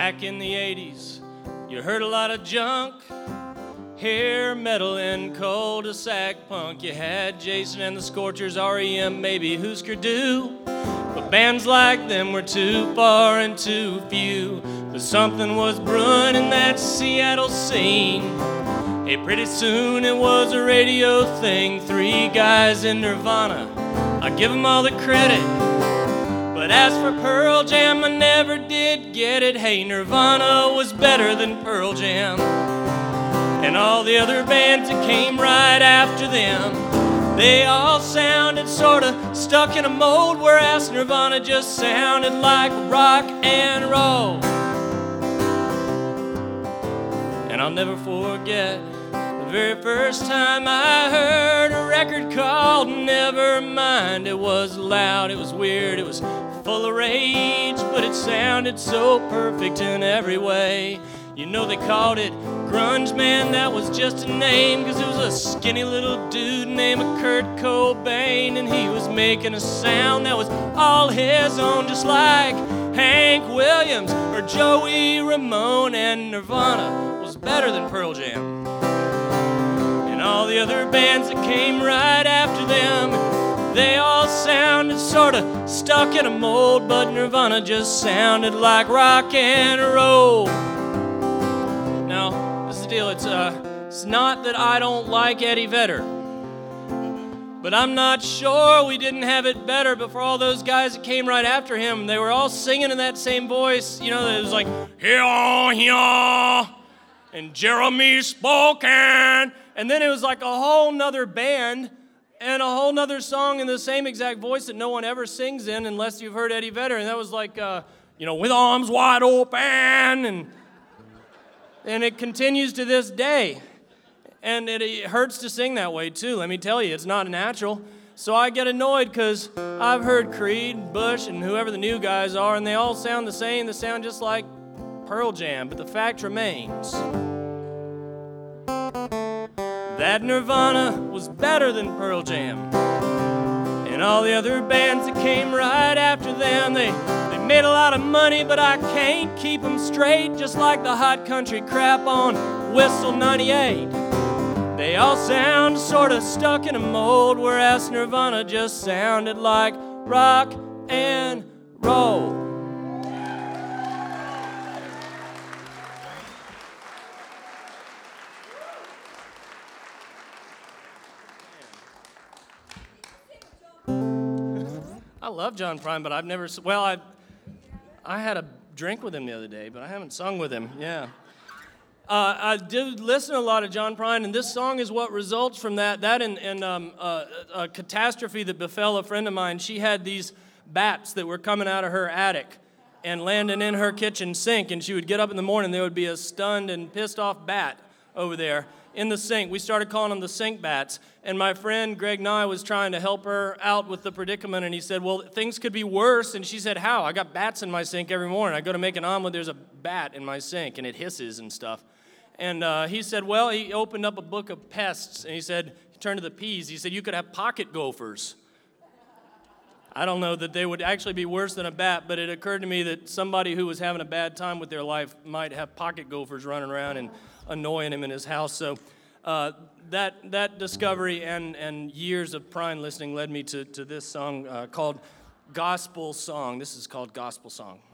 Back in the 80s, you heard a lot of junk, hair metal and cul-de-sac punk. You had Jason and the Scorchers, REM, maybe Husker Du. But bands like them were too far and too few. But something was brewing in that Seattle scene. Hey, pretty soon it was a radio thing. 3 guys in Nirvana, I give them all the credit. But as for Pearl Jam, I never did get it. Hey, Nirvana was better than Pearl Jam. And all the other bands that came right after them, they all sounded sorta stuck in a mold, whereas Nirvana just sounded like rock and roll. And I'll never forget the very first time I heard a record called Nevermind. It was loud, it was weird, it was full of rage, but it sounded so perfect in every way. You know they called it grunge, man, that was just a name, 'cause it was a skinny little dude named Kurt Cobain, and he was making a sound that was all his own, just like Hank Williams or Joey Ramone. And Nirvana was better than Pearl Jam. And all the other bands that came right after them, they all sounded sorta stuck in a mold, but Nirvana just sounded like rock and roll. Now, this is the deal. It's not that I don't like Eddie Vedder, but I'm not sure we didn't have it better. But for all those guys that came right after him, they were all singing in that same voice. You know, it was like, here, here, and Jeremy spoken. And then it was like a whole nother band and a whole nother song in the same exact voice that no one ever sings in unless you've heard Eddie Vedder. And that was like, with arms wide open. And it continues to this day. And it hurts to sing that way, too. Let me tell you, it's not natural. So I get annoyed because I've heard Creed, Bush, and whoever the new guys are, and they all sound the same. They sound just like Pearl Jam. But the fact remains that Nirvana was better than Pearl Jam. And all the other bands that came right after them, they made a lot of money, but I can't keep them straight, just like the hot country crap on Whistle 98. They all sound sort of stuck in a mold, whereas Nirvana just sounded like rock and roll. I love John Prine, but I've never, I had a drink with him the other day, but I haven't sung with him, yeah. I did listen to a lot of John Prine, and this song is what results from that. That and a catastrophe that befell a friend of mine. She had these bats that were coming out of her attic and landing in her kitchen sink, and she would get up in the morning, there would be a stunned and pissed off bat over there in the sink. We started calling them the sink bats, and my friend Greg Nye was trying to help her out with the predicament, and he said, well, things could be worse. And she said, how? I got bats in my sink every morning. I go to make an omelet, there's a bat in my sink, and it hisses and stuff. And he said, well, he opened up a book of pests, and he said, he turned to the peas, he said, you could have pocket gophers. I don't know that they would actually be worse than a bat, but it occurred to me that somebody who was having a bad time with their life might have pocket gophers running around and annoying him in his house. So that discovery and years of Prine listening led me to this song called Gospel Song. This is called Gospel Song.